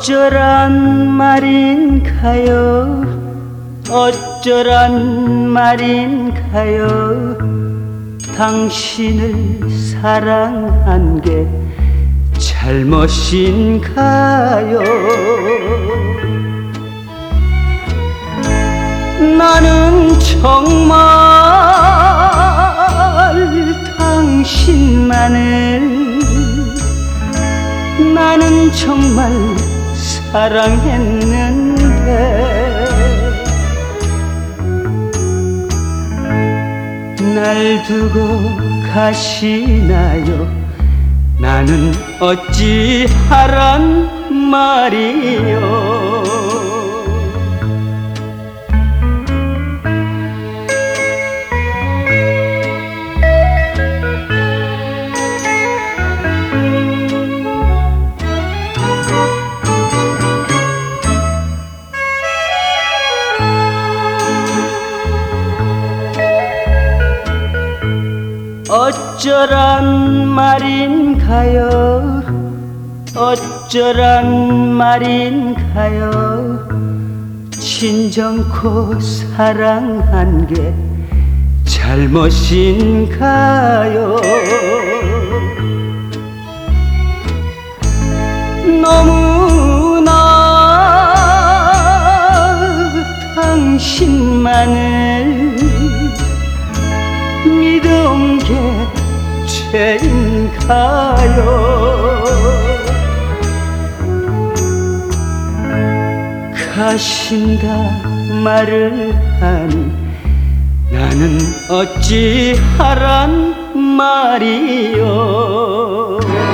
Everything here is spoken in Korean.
어쩌란 말인가요? 어쩌란 말인가요? 당신을 사랑한 게 잘못인가요? 나는 정말 당신만을, 나는 정말 사랑했는데 날 두고 가시나요? 나는 어찌하란 말이요? 어쩌란 말인가요? 어쩌란 말인가요? 친정코 사랑한 게 잘못인가요? 너무나 당신만을 믿은 게 죄인가요? 가신다 말을 하니 나는 어찌하란 말이요?